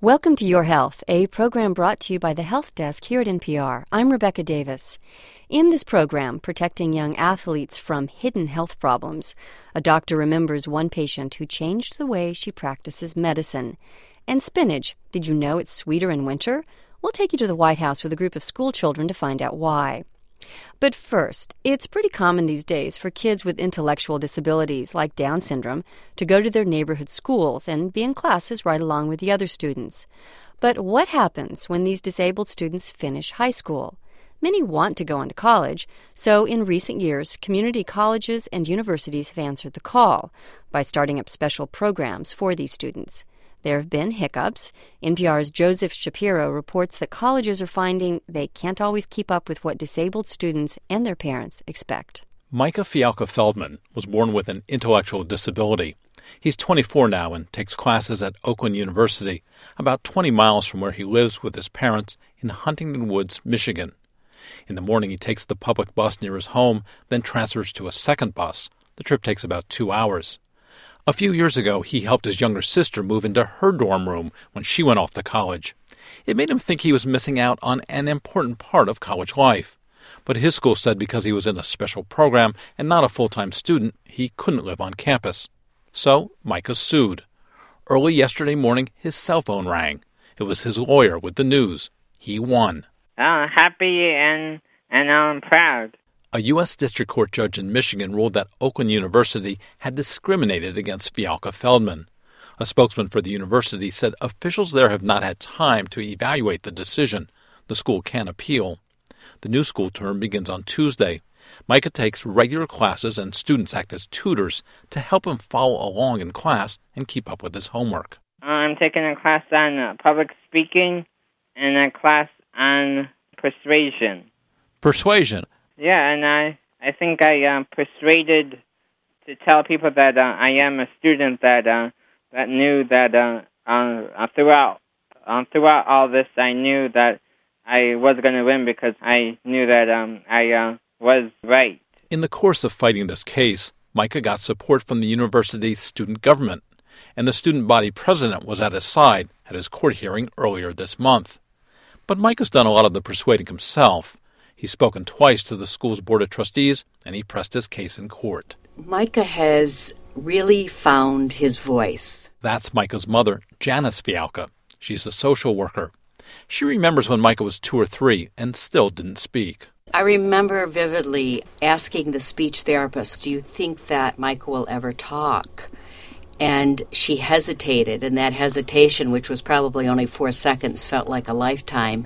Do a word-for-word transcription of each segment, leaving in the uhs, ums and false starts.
Welcome to Your Health, a program brought to you by the Health Desk here at N P R. I'm Rebecca Davis. In this program, protecting young athletes from hidden health problems, a doctor remembers one patient who changed the way she practices medicine. And spinach, did you know it's sweeter in winter? We'll take you to the White House with a group of school children to find out why. But first, it's pretty common these days for kids with intellectual disabilities like Down syndrome to go to their neighborhood schools and be in classes right along with the other students. But what happens when these disabled students finish high school? Many want to go on to college, so in recent years, community colleges and universities have answered the call by starting up special programs for these students. There have been hiccups. N P R's Joseph Shapiro reports that colleges are finding they can't always keep up with what disabled students and their parents expect. Micah Fialka Feldman was born with an intellectual disability. He's twenty-four now and takes classes at Oakland University, about twenty miles from where he lives with his parents in Huntington Woods, Michigan. In the morning, he takes the public bus near his home, then transfers to a second bus. The trip takes about two hours. A few years ago, he helped his younger sister move into her dorm room when she went off to college. It made him think he was missing out on an important part of college life. But his school said because he was in a special program and not a full-time student, he couldn't live on campus. So Micah sued. Early yesterday morning, his cell phone rang. It was his lawyer with the news. He won. Uh, happy and, and I'm proud. A U S District Court judge in Michigan ruled that Oakland University had discriminated against Fialka Feldman. A spokesman for the university said officials there have not had time to evaluate the decision. The school can appeal. The new school term begins on Tuesday. Micah takes regular classes and students act as tutors to help him follow along in class and keep up with his homework. I'm taking a class on uh, public speaking and a class on persuasion. Persuasion? Yeah, and I, I think I uh, persuaded to tell people that uh, I am a student that uh, that knew that uh, uh, throughout uh, throughout all this, I knew that I was going to win because I knew that um, I uh, was right. In the course of fighting this case, Micah got support from the university's student government, and the student body president was at his side at his court hearing earlier this month. But Micah's done a lot of the persuading himself. He's spoken twice to the school's board of trustees, and he pressed his case in court. Micah has really found his voice. That's Micah's mother, Janice Fialka. She's a social worker. She remembers when Micah was two or three and still didn't speak. I remember vividly asking the speech therapist, do you think that Micah will ever talk? And she hesitated, and that hesitation, which was probably only four seconds, felt like a lifetime.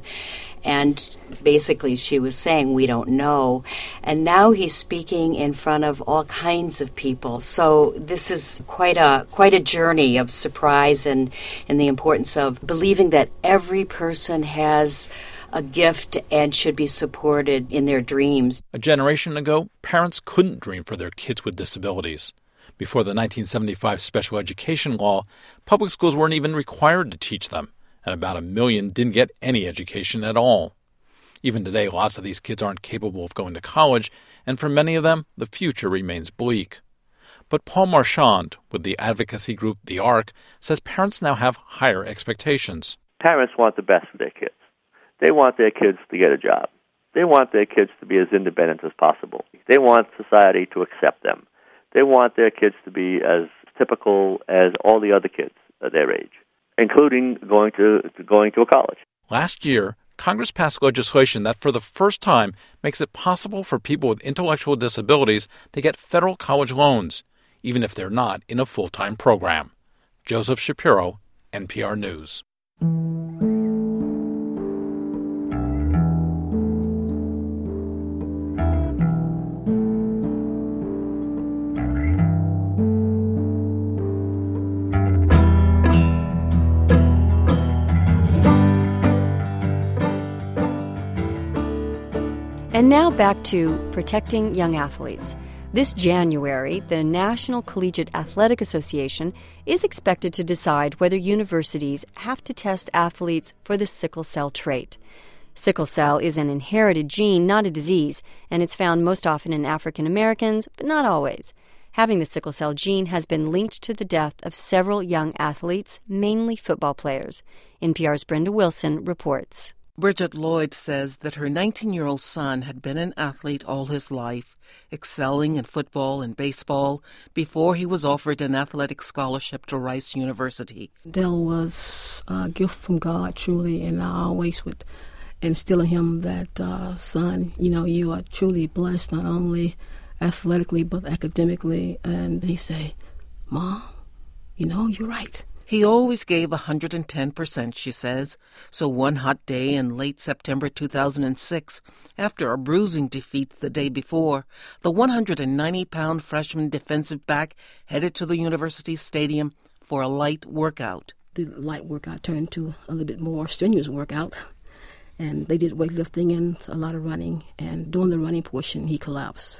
And basically she was saying, we don't know. And now he's speaking in front of all kinds of people. So this is quite a quite a journey of surprise and, and the importance of believing that every person has a gift and should be supported in their dreams. A generation ago, parents couldn't dream for their kids with disabilities. Before the nineteen seventy-five special education law, public schools weren't even required to teach them, and about a million didn't get any education at all. Even today, lots of these kids aren't capable of going to college, and for many of them, the future remains bleak. But Paul Marchand, with the advocacy group The Arc, says parents now have higher expectations. Parents want the best for their kids. They want their kids to get a job. They want their kids to be as independent as possible. They want society to accept them. They want their kids to be as typical as all the other kids at their age, including going to, to going to a college. Last year, Congress passed legislation that for the first time makes it possible for people with intellectual disabilities to get federal college loans, even if they're not in a full-time program. Joseph Shapiro, N P R News. And now back to protecting young athletes. This January, the National Collegiate Athletic Association is expected to decide whether universities have to test athletes for the sickle cell trait. Sickle cell is an inherited gene, not a disease, and it's found most often in African Americans, but not always. Having the sickle cell gene has been linked to the death of several young athletes, mainly football players. N P R's Brenda Wilson reports. Bridget Lloyd says that her nineteen-year-old son had been an athlete all his life, excelling in football and baseball before he was offered an athletic scholarship to Rice University. Dale was a gift from God, truly, and I always would instill in him that, uh, son, you know, you are truly blessed not only athletically but academically. And he say, Mom, you know, you're right. He always gave one hundred ten percent, she says. So one hot day in late September two thousand six, after a bruising defeat the day before, the one hundred ninety pound freshman defensive back headed to the university stadium for a light workout. The light workout turned to a little bit more strenuous workout, and they did weightlifting and a lot of running, and during the running portion, he collapsed.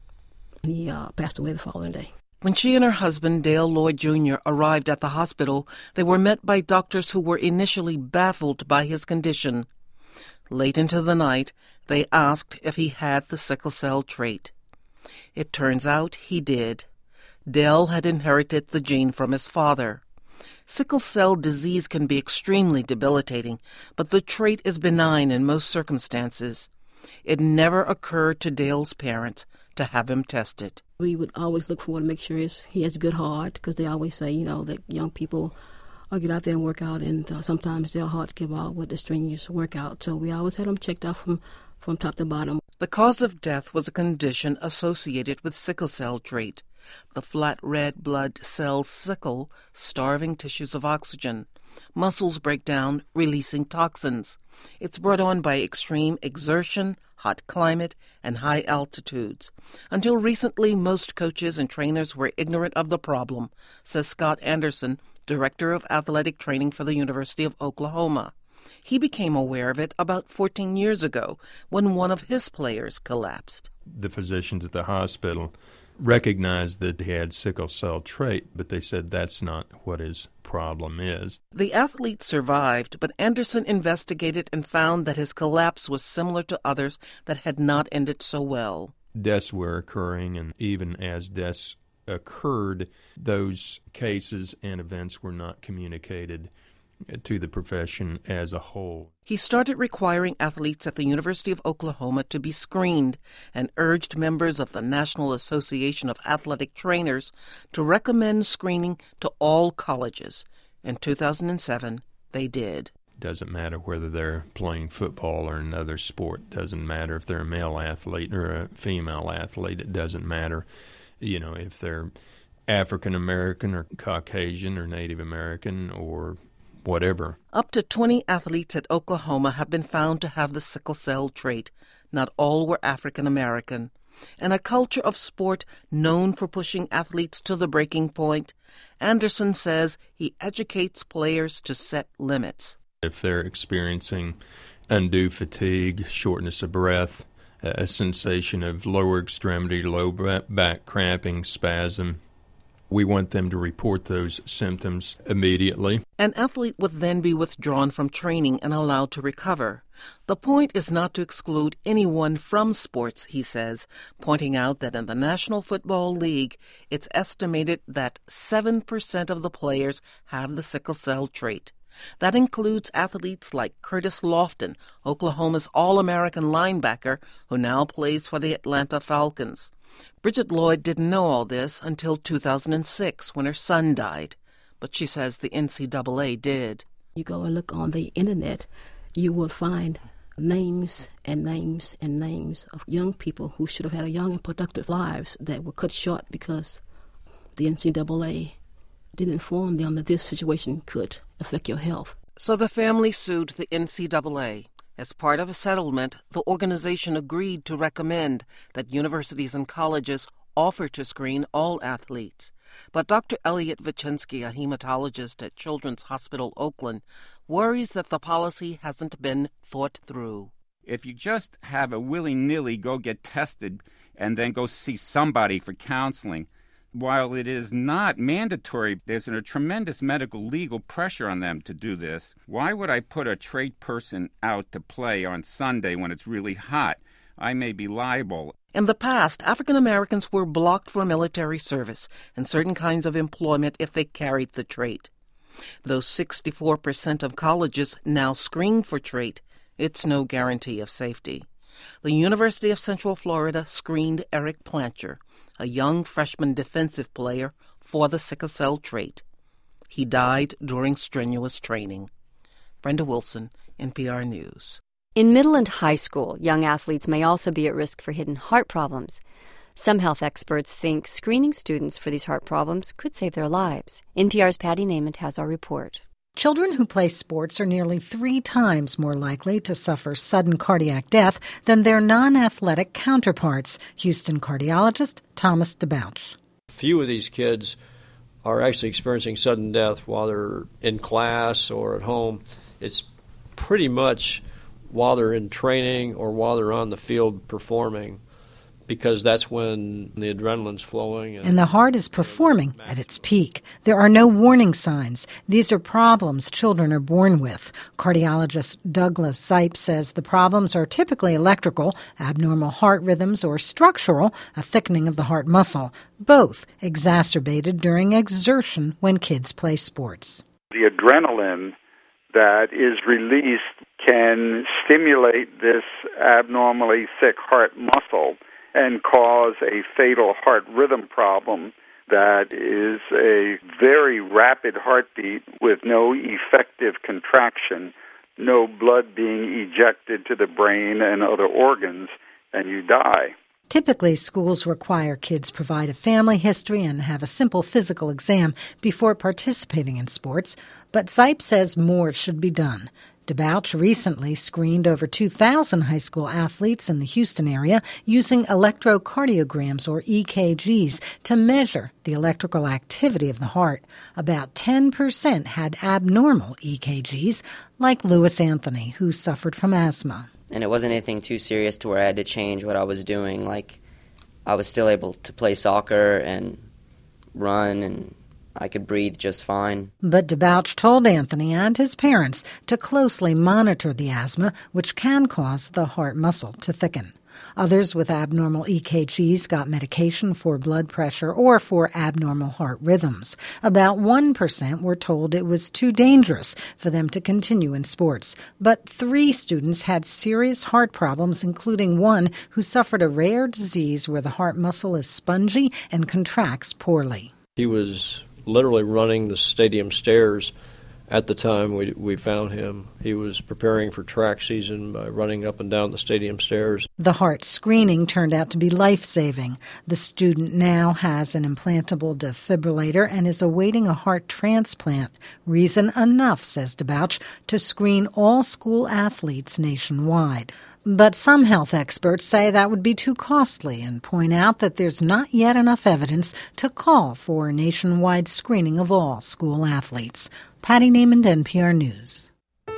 And he uh, passed away the following day. When she and her husband, Dale Lloyd Junior, arrived at the hospital, they were met by doctors who were initially baffled by his condition. Late into the night, they asked if he had the sickle cell trait. It turns out he did. Dale had inherited the gene from his father. Sickle cell disease can be extremely debilitating, but the trait is benign in most circumstances. It never occurred to Dale's parents to have him tested. We would always look for to make sure he has a good heart, because they always say, you know, that young people uh, get out there and work out, and uh, sometimes their heart give out with the strenuous workout. So we always had him checked out from, from top to bottom. The cause of death was a condition associated with sickle cell trait. The flat red blood cells sickle, starving tissues of oxygen. Muscles break down, releasing toxins. It's brought on by extreme exertion, hot climate, and high altitudes. Until recently, most coaches and trainers were ignorant of the problem, says Scott Anderson, Director of Athletic Training for the University of Oklahoma. He became aware of it about fourteen years ago when one of his players collapsed. The physicians at the hospital recognized that he had sickle cell trait, but they said that's not what his problem is. The athlete survived, but Anderson investigated and found that his collapse was similar to others that had not ended so well. Deaths were occurring, and even as deaths occurred, those cases and events were not communicated to the profession as a whole. He started requiring athletes at the University of Oklahoma to be screened and urged members of the National Association of Athletic Trainers to recommend screening to all colleges. In two thousand seven, they did. Doesn't matter whether they're playing football or another sport. Doesn't matter if they're a male athlete or a female athlete. It doesn't matter, you know, if they're African American or Caucasian or Native American or whatever. Up to twenty athletes at Oklahoma have been found to have the sickle cell trait. Not all were African American. And a culture of sport known for pushing athletes to the breaking point, Anderson says he educates players to set limits. If they're experiencing undue fatigue, shortness of breath, a sensation of lower extremity, low back cramping, spasm, we want them to report those symptoms immediately. An athlete would then be withdrawn from training and allowed to recover. The point is not to exclude anyone from sports, he says, pointing out that in the National Football League, it's estimated that seven percent of the players have the sickle cell trait. That includes athletes like Curtis Lofton, Oklahoma's All-American linebacker, who now plays for the Atlanta Falcons. Bridget Lloyd didn't know all this until two thousand six when her son died, but she says the N C double A did. You go and look on the internet, you will find names and names and names of young people who should have had a young and productive lives that were cut short because the N C double A didn't inform them that this situation could affect your health. So the family sued the N C double A. As part of a settlement, the organization agreed to recommend that universities and colleges offer to screen all athletes. But Doctor Elliot Vichinsky, a hematologist at Children's Hospital Oakland, worries that the policy hasn't been thought through. If you just have a willy-nilly go get tested and then go see somebody for counseling, while it is not mandatory, there's a tremendous medical legal pressure on them to do this. Why would I put a trait person out to play on Sunday when it's really hot? I may be liable. In the past, African Americans were blocked from military service and certain kinds of employment if they carried the trait. Though sixty-four percent of colleges now screen for trait, it's no guarantee of safety. The University of Central Florida screened Eric Plancher, a young freshman defensive player, for the sickle cell trait. He died during strenuous training. Brenda Wilson, N P R News. In middle and high school, young athletes may also be at risk for hidden heart problems. Some health experts think screening students for these heart problems could save their lives. N P R's Patty Nament has our report. Children who play sports are nearly three times more likely to suffer sudden cardiac death than their non-athletic counterparts. Houston cardiologist Thomas DeBouch. Few of these kids are actually experiencing sudden death while they're in class or at home. It's pretty much while they're in training or while they're on the field performing, because that's when the adrenaline's flowing. And, and the heart is performing at its peak. There are no warning signs. These are problems children are born with. Cardiologist Douglas Zipe says the problems are typically electrical, abnormal heart rhythms, or structural, a thickening of the heart muscle, both exacerbated during exertion when kids play sports. The adrenaline that is released can stimulate this abnormally thick heart muscle and cause a fatal heart rhythm problem that is a very rapid heartbeat with no effective contraction, no blood being ejected to the brain and other organs, and you die. Typically, schools require kids provide a family history and have a simple physical exam before participating in sports, but Zipe says more should be done. DeBouch recently screened over two thousand high school athletes in the Houston area using electrocardiograms, or E K Gs, to measure the electrical activity of the heart. About ten percent had abnormal E K Gs, like Lewis Anthony, who suffered from asthma. And it wasn't anything too serious to where I had to change what I was doing. Like, I was still able to play soccer and run, and I could breathe just fine. But DeBouch told Anthony and his parents to closely monitor the asthma, which can cause the heart muscle to thicken. Others with abnormal E K Gs got medication for blood pressure or for abnormal heart rhythms. About one percent were told it was too dangerous for them to continue in sports. But three students had serious heart problems, including one who suffered a rare disease where the heart muscle is spongy and contracts poorly. He was literally running the stadium stairs at the time we we found him. He was preparing for track season by running up and down the stadium stairs. The heart screening turned out to be life-saving. The student now has an implantable defibrillator and is awaiting a heart transplant. Reason enough, says DeBouch, to screen all school athletes nationwide. But some health experts say that would be too costly and point out that there's not yet enough evidence to call for nationwide screening of all school athletes. Patty Nament, N P R News.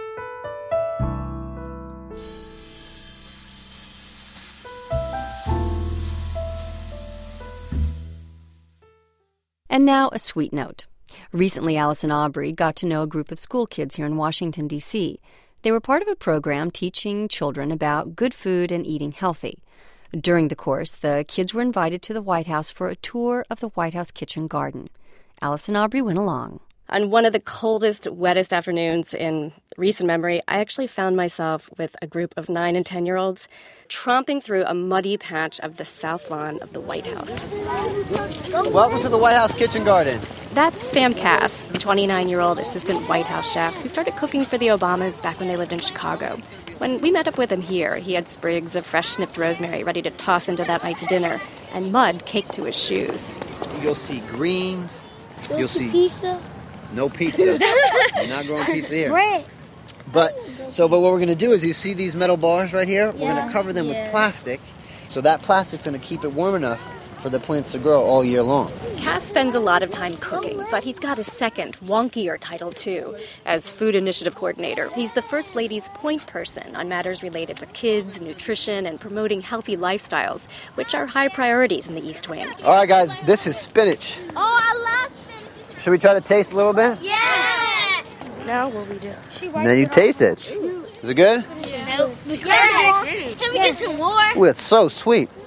And now a sweet note. Recently, Allison Aubrey got to know a group of school kids here in Washington, D C They were part of a program teaching children about good food and eating healthy. During the course, the kids were invited to the White House for a tour of the White House kitchen garden. Allison Aubrey went along. On one of the coldest, wettest afternoons in recent memory, I actually found myself with a group of nine and ten-year-olds tromping through a muddy patch of the south lawn of the White House. Welcome to the White House kitchen garden. That's Sam Cass, the twenty-nine-year-old assistant White House chef who started cooking for the Obamas back when they lived in Chicago. When we met up with him here, he had sprigs of fresh snipped rosemary ready to toss into that night's dinner and mud caked to his shoes. You'll see greens. You'll, You'll see see pizza. No pizza. We're not growing pizza here. Bread. But so, but what we're going to do is, you see these metal bars right here? We're Yeah. going to cover them Yes. with plastic, so that plastic's going to keep it warm enough for the plants to grow all year long. Cass spends a lot of time cooking, but he's got a second, wonkier title, too. As Food Initiative Coordinator, he's the First Lady's point person on matters related to kids, nutrition, and promoting healthy lifestyles, which are high priorities in the East Wing. All right, guys, this is spinach. Oh, I love spinach. Should we try to taste a little bit? Yeah. Now what we do? And then you taste it. Is it good? Nope. Yes. Can we get some more? Ooh, it's so sweet.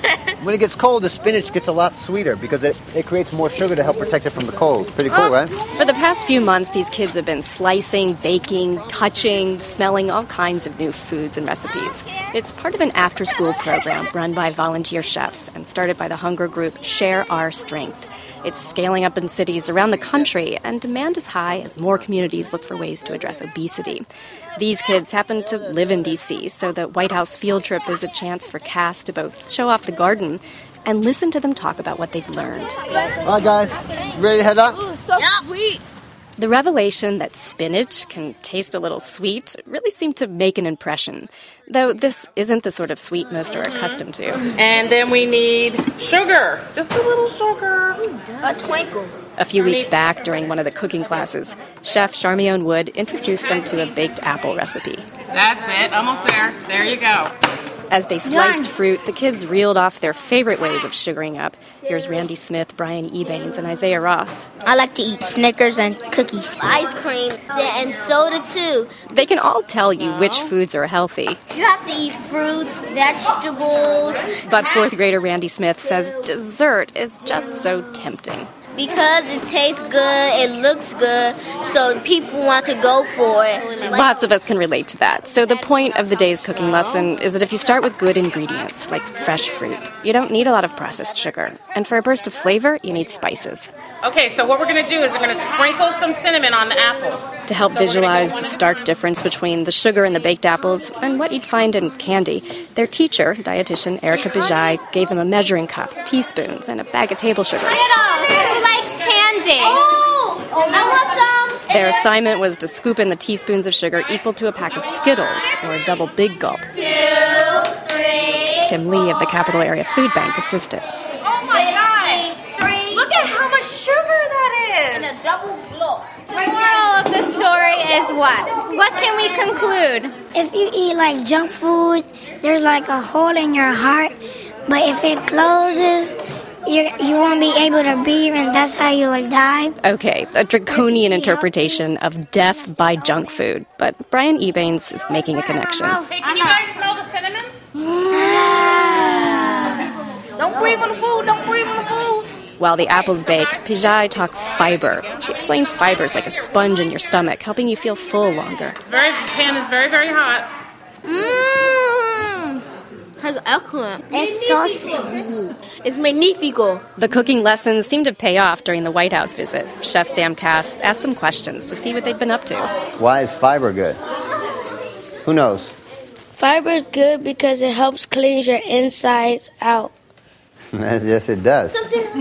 When it gets cold, the spinach gets a lot sweeter because it, it creates more sugar to help protect it from the cold. Pretty cool, right? For the past few months, these kids have been slicing, baking, touching, smelling all kinds of new foods and recipes. It's part of an after-school program run by volunteer chefs and started by the hunger group Share Our Strength. It's scaling up in cities around the country, and demand is high as more communities look for ways to address obesity. These kids happen to live in D C, so the White House field trip is a chance for Cass to both show off the garden and listen to them talk about what they've learned. All right, guys, ready to head up? Ooh, so sweet. The revelation that spinach can taste a little sweet really seemed to make an impression, though this isn't the sort of sweet most are accustomed to. And then we need sugar, just a little sugar. A twinkle. A few weeks back, during one of the cooking classes, Chef Charmione Wood introduced them to a baked apple recipe. That's it, almost there. There you go. As they sliced fruit, the kids reeled off their favorite ways of sugaring up. Here's Randy Smith, Brian Ebanes, and Isaiah Ross. I like to eat Snickers and cookies. Ice cream, yeah, and soda too. They can all tell you which foods are healthy. You have to eat fruits, vegetables. But fourth grader Randy Smith says dessert is just so tempting. Because it tastes good, it looks good, so people want to go for it. Lots of us can relate to that. So the point of the day's cooking lesson is that if you start with good ingredients, like fresh fruit, you don't need a lot of processed sugar. And for a burst of flavor, you need spices. Okay, so what we're going to do is we're going to sprinkle some cinnamon on the apples. To help so visualize the stark difference between the sugar in the baked apples and what you'd find in candy, their teacher, dietitian Erica Bijay, gave them a measuring cup, teaspoons, and a bag of table sugar. Who likes candy? Oh, I want some. Their assignment was to scoop in the teaspoons of sugar equal to a pack of Skittles, or a double big gulp. Two, three. Kim Lee of the Capital Area Food Bank assisted. Oh my God! Three. Look at how much sugar that is! And a double blow. The moral of the story is what? What can we conclude? If you eat like junk food, there's like a hole in your heart, but if it closes, you you won't be able to breathe, and that's how you will die. Okay, a draconian interpretation of death by junk food, but Brian Ebanes is making a connection. Hey, can you guys smell the cinnamon? Don't breathe on the food, don't breathe on the food. While the apples bake, Bijay talks fiber. She explains fiber is like a sponge in your stomach, helping you feel full longer. It's very, the pan is very, very hot. Mmm. Has excellent. It's so sweet. It's magnifico. The cooking lessons seemed to pay off during the White House visit. Chef Sam Cass asked them questions to see what they'd been up to. Why is fiber good? Who knows? Fiber is good because it helps clean your insides out. Yes, it does.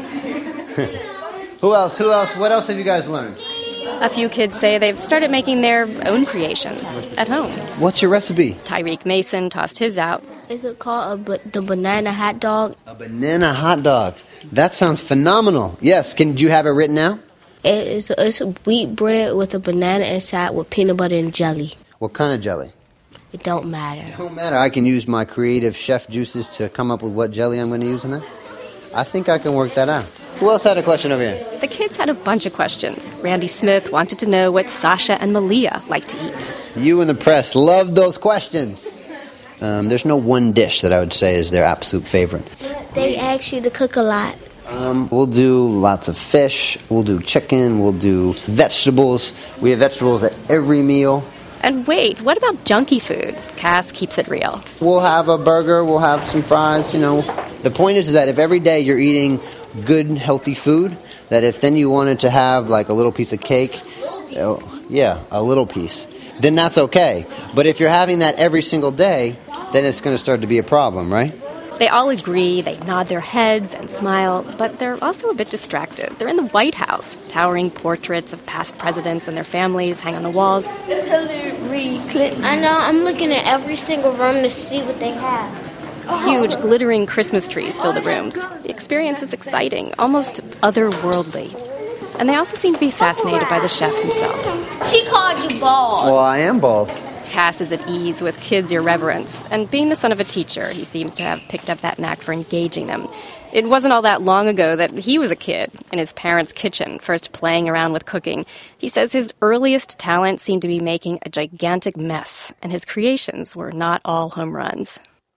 Who else? Who else? What else have you guys learned? A few kids say they've started making their own creations at home. What's your recipe? Tyreek Mason tossed his out. Is it called a, ba- the banana hot dog? A banana hot dog. That sounds phenomenal. Yes, can you have it written out? It's, it's wheat bread with a banana inside with peanut butter and jelly. What kind of jelly? It don't matter. It don't matter. I can use my creative chef juices to come up with what jelly I'm going to use in that. I think I can work that out. Who else had a question over here? The kids had a bunch of questions. Randy Smith wanted to know what Sasha and Malia like to eat. You and the press love those questions. Um, there's no one dish that I would say is their absolute favorite. They ask you to cook a lot. Um, we'll do lots of fish. We'll do chicken. We'll do vegetables. We have vegetables at every meal. And wait, what about junky food? Cass keeps it real. We'll have a burger. We'll have some fries, you know. The point is that if every day you're eating good, healthy food, that if then you wanted to have like a little piece of cake, oh, yeah, a little piece, then that's okay. But if you're having that every single day, then it's going to start to be a problem, right? They all agree, they nod their heads and smile, but they're also a bit distracted. They're in the White House. Towering portraits of past presidents and their families hang on the walls. Hillary Clinton. I know, I'm looking at every single room to see what they have. Huge, glittering Christmas trees fill the rooms. The experience is exciting, almost otherworldly. And they also seem to be fascinated by the chef himself. She called you bald. Well, I am bald. Cass is at ease with kids' irreverence, and being the son of a teacher, he seems to have picked up that knack for engaging them. It wasn't all that long ago that he was a kid in his parents' kitchen, first playing around with cooking. He says his earliest talent seemed to be making a gigantic mess, and his creations were not all home runs.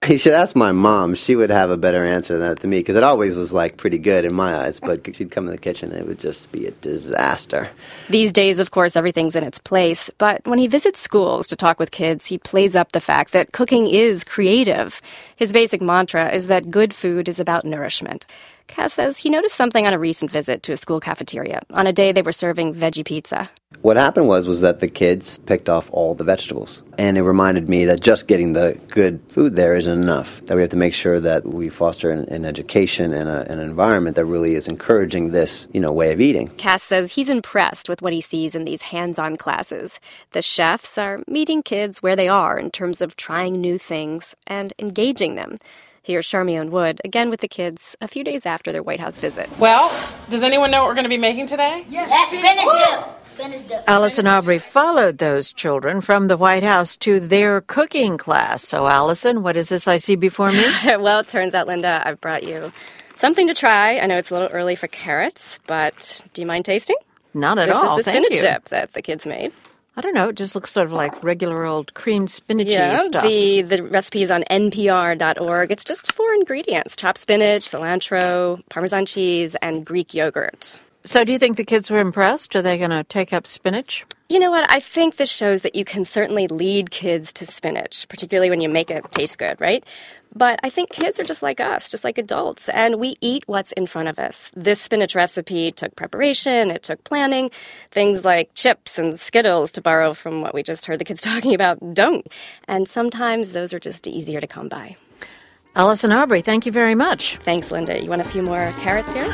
You should ask my mom. She would have a better answer than that to me, because it always was, like, pretty good in my eyes. But she'd come in the kitchen and it would just be a disaster. These days, of course, everything's in its place. But when he visits schools to talk with kids, he plays up the fact that cooking is creative. His basic mantra is that good food is about nourishment. Cass says he noticed something on a recent visit to a school cafeteria on a day they were serving veggie pizza. What happened was was that the kids picked off all the vegetables. And it reminded me that just getting the good food there isn't enough. That we have to make sure that we foster an, an education and a, an environment that really is encouraging this, you know, way of eating. Cass says he's impressed with what he sees in these hands-on classes. The chefs are meeting kids where they are in terms of trying new things and engaging them. Here's Charmione Wood, again with the kids, a few days after their White House visit. Well, does anyone know what we're going to be making today? Yes, spinach dip. Spinach dip. Allison Aubrey followed those children from the White House to their cooking class. So, Allison, what is this I see before me? Well, it turns out, Linda, I've brought you something to try. I know it's a little early for carrots, but do you mind tasting? Not at this all, This is the thank spinach you. dip that the kids made. I don't know, it just looks sort of like regular old creamed spinachy yeah, stuff. the the recipe is on N P R dot org. It's just four ingredients: chopped spinach, cilantro, Parmesan cheese, and Greek yogurt. So do you think the kids were impressed? Are they going to take up spinach? You know what? I think this shows that you can certainly lead kids to spinach, particularly when you make it taste good, right? But I think kids are just like us, just like adults, and we eat what's in front of us. This spinach recipe took preparation, it took planning. Things like chips and Skittles, to borrow from what we just heard the kids talking about, don't. And sometimes those are just easier to come by. Allison Aubrey, thank you very much. Thanks, Linda. You want a few more carrots here?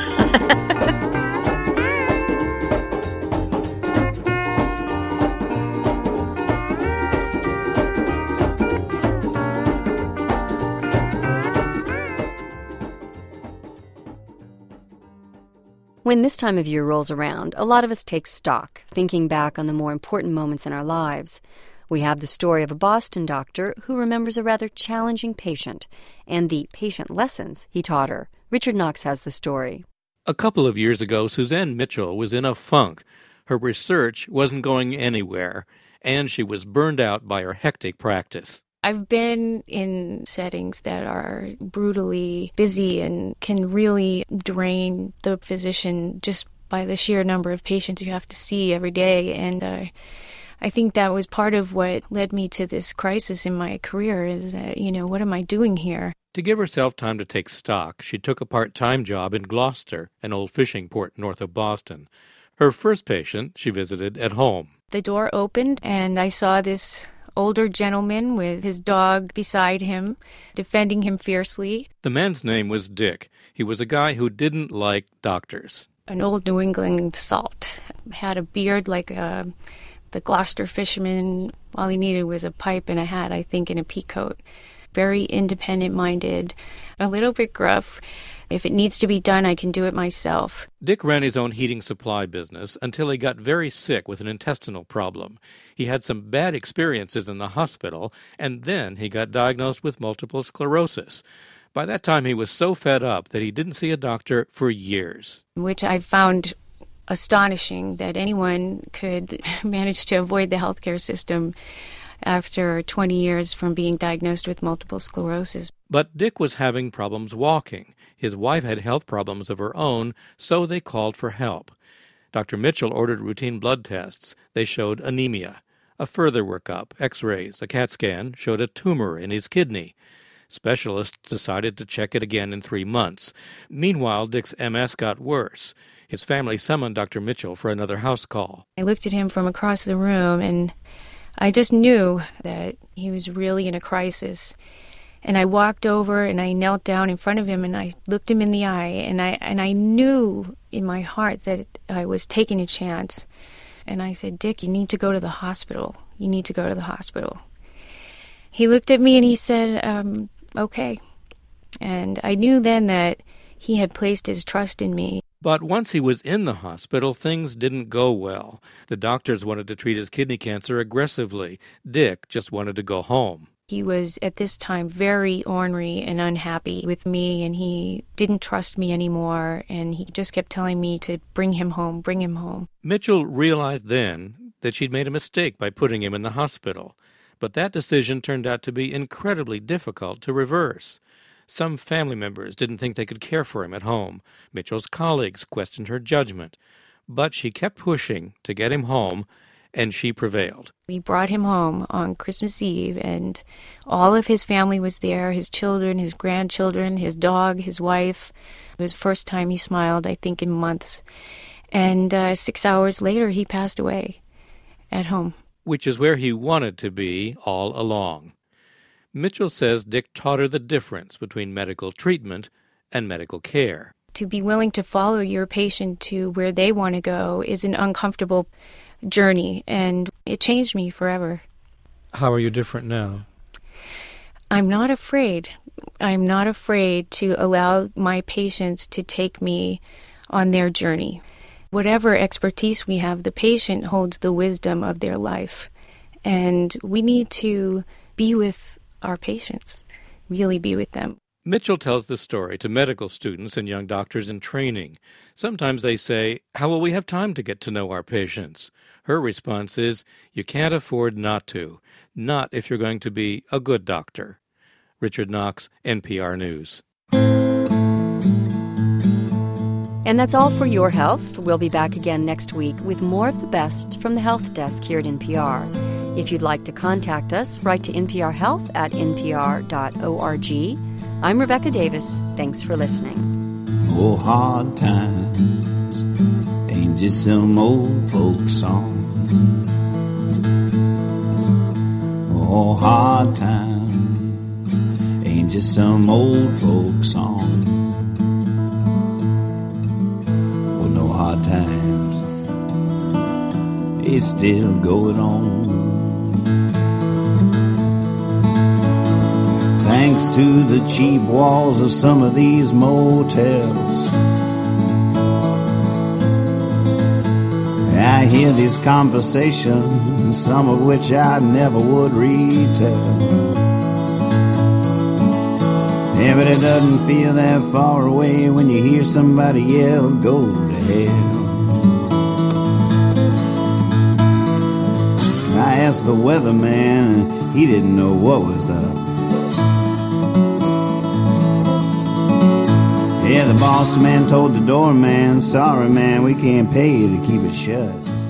When this time of year rolls around, a lot of us take stock, thinking back on the more important moments in our lives. We have the story of a Boston doctor who remembers a rather challenging patient and the patient lessons he taught her. Richard Knox has the story. A couple of years ago, Suzanne Mitchell was in a funk. Her research wasn't going anywhere, and she was burned out by her hectic practice. I've been in settings that are brutally busy and can really drain the physician just by the sheer number of patients you have to see every day. And uh, I think that was part of what led me to this crisis in my career is, that, you know, what am I doing here? To give herself time to take stock, she took a part-time job in Gloucester, an old fishing port north of Boston. Her first patient she visited at home. The door opened and I saw this older gentleman with his dog beside him, defending him fiercely. The man's name was Dick. He was a guy who didn't like doctors. An old New England salt. Had a beard like a, the Gloucester fisherman. All he needed was a pipe and a hat, I think, and a pea coat. Very independent-minded, a little bit gruff. If it needs to be done, I can do it myself. Dick ran his own heating supply business until he got very sick with an intestinal problem. He had some bad experiences in the hospital, and then he got diagnosed with multiple sclerosis. By that time, he was so fed up that he didn't see a doctor for years. Which I found astonishing that anyone could manage to avoid the healthcare system after twenty years from being diagnosed with multiple sclerosis. But Dick was having problems walking. His wife had health problems of her own, so they called for help. Doctor Mitchell ordered routine blood tests. They showed anemia. A further workup, x-rays, a CAT scan, showed a tumor in his kidney. Specialists decided to check it again in three months. Meanwhile, Dick's M S got worse. His family summoned Doctor Mitchell for another house call. I looked at him from across the room, and I just knew that he was really in a crisis. And I walked over and I knelt down in front of him and I looked him in the eye, and I and I knew in my heart that I was taking a chance. And I said, "Dick, you need to go to the hospital. You need to go to the hospital." He looked at me and he said, um, okay. And I knew then that he had placed his trust in me. But once he was in the hospital, things didn't go well. The doctors wanted to treat his kidney cancer aggressively. Dick just wanted to go home. He was, at this time, very ornery and unhappy with me, and he didn't trust me anymore, and he just kept telling me to bring him home, bring him home. Mitchell realized then that she'd made a mistake by putting him in the hospital. but that decision turned out to be incredibly difficult to reverse. Some family members didn't think they could care for him at home. Mitchell's colleagues questioned her judgment. But she kept pushing to get him home, and she prevailed. We brought him home on Christmas Eve, and all of his family was there, his children, his grandchildren, his dog, his wife. It was the first time he smiled, I think, in months. And uh, six hours later, he passed away at home. Which is where he wanted to be all along. Mitchell says Dick taught her the difference between medical treatment and medical care. To be willing to follow your patient to where they want to go is an uncomfortable journey, and it changed me forever. How are you different now? I'm not afraid. I'm not afraid to allow my patients to take me on their journey. Whatever expertise we have, the patient holds the wisdom of their life, and we need to be with our patients, really be with them. Mitchell tells the story to medical students and young doctors in training. Sometimes they say, how will we have time to get to know our patients? Her response is, you can't afford not to, not if you're going to be a good doctor. Richard Knox, N P R News. And that's all for Your Health. We'll be back again next week with more of the best from the Health Desk here at N P R. If you'd like to contact us, write to N P R Health at n p r dot org. I'm Rebecca Davis. Thanks for listening. Oh, hard times ain't just some old folk song. Oh, hard times ain't just some old folk song. Well, no hard times, it's still going on. Thanks to the cheap walls of some of these motels, I hear these conversations, some of which I never would retell. Yeah, but it doesn't feel that far away when you hear somebody yell, go to hell. I asked the weatherman, and he didn't know what was up. Yeah, the boss man told the doorman, sorry man, we can't pay you to keep it shut.